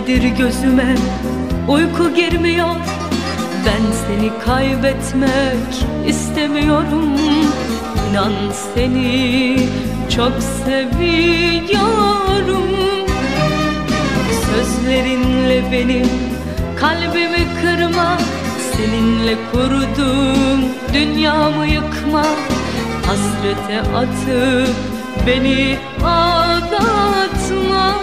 gecelerdir gözüme uyku girmiyor. Ben seni kaybetmek istemiyorum. İnan seni çok seviyorum. Sözlerinle benim kalbimi kırma. Seninle kurduğum dünyamı yıkma. Hasrete atıp beni aldatma.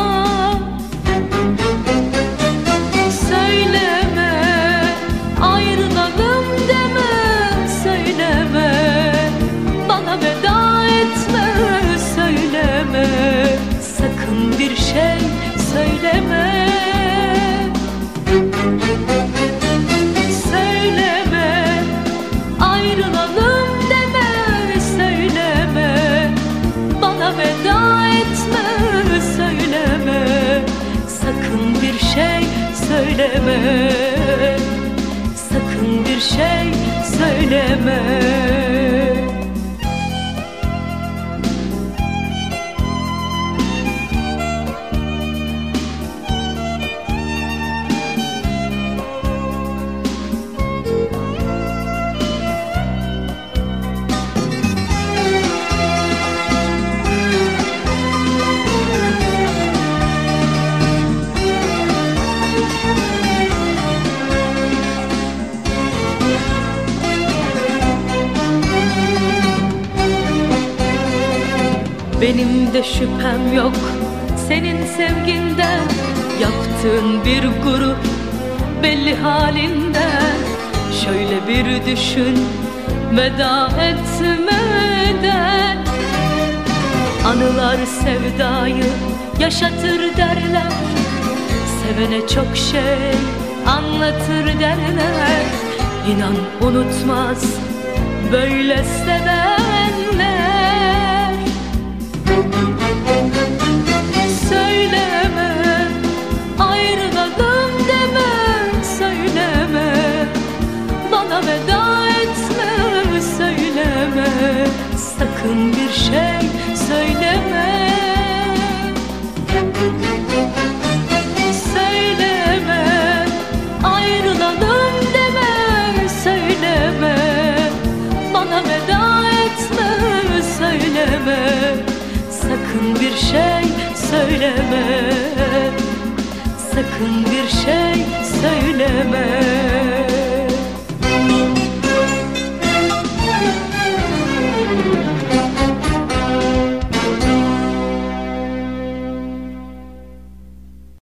Söyleme, ayrılalım deme. Söyleme, bana veda etme. Söyleme, sakın bir şey söyleme. Söyleme, ayrılalım deme. Söyleme, bana veda etme. Söyleme, sakın bir şey söyleme. Sakın bir şey söyleme. Benim de şüphem yok senin sevginden. Yaptığın bir gurur belli halinden. Şöyle bir düşün veda etmeden. Anılar sevdayı yaşatır derler. Sevene çok şey anlatır derler. İnan unutmaz böyle sevenler. Söyleme, ayrılalım deme. Söyleme, bana veda etme. Söyleme, sakın bir şey söyleme. Söyleme, ayrılalım deme. Söyleme, bana veda etme. Söyleme, sakın bir şey söyleme. Sakın bir şey söyleme.